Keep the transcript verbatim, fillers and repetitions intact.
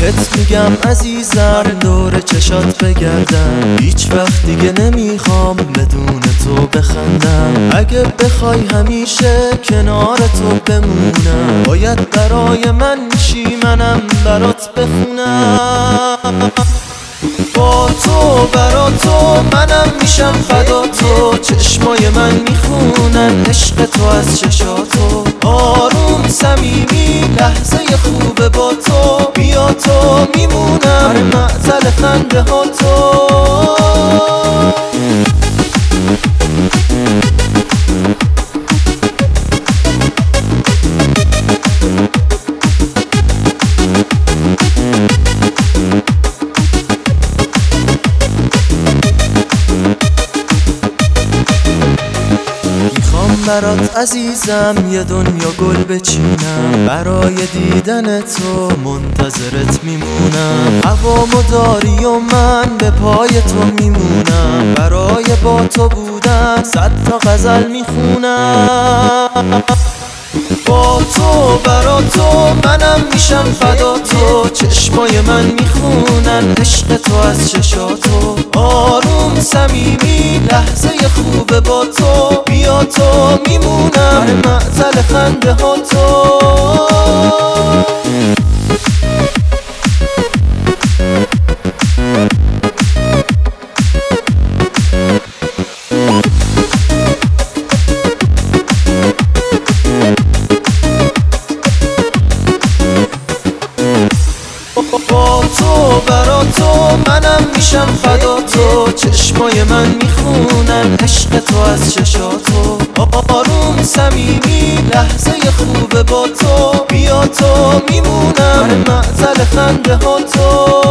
بهت میگم عزیزم دور چشات بگردم، هیچ وقت دیگه نمیخوام بدون تو بخندم. اگه بخوای همیشه کنار تو بمونم، باید برای من چی منم برات بخونم. با تو برا تو منم میشم فدا تو، چشمای من میخونن عشق تو از چشاتو. آروم صمیمی لحظه خوبه با تو، بیا تو میمونم معطل خنده ها تو. برات عزیزم یه دنیا گل بچینم، برای دیدن تو منتظرت میمونم. هوامو داری و من به پای تو میمونم، برای با تو بودن صد تا غزل میخونم. با تو برا تو منم میشم فدا تو، چشمای من میخونن عشق تو از چشاتو. آروم صمیمی لحظه خوبه با تو، بیا تو میمونم معطل خنده ها تو. با تو برا تو منم میشم فدا تو، چشمای من میخونن عشق تو از چشاتو. آروم صمیمی لحظه خوبه با تو، بیا تو میمونم معطل خنده ها تو.